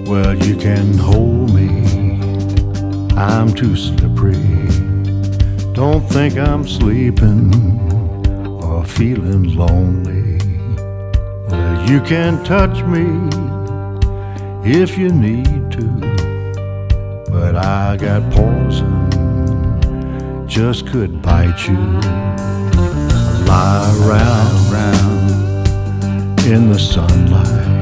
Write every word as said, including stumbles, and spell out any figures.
Well, you can hold me, I'm too slippery. Don't think I'm sleeping or feeling lonely. Well, you can touch me if you need to, but I got poison, just could bite you. Lie around, round in the sunlight,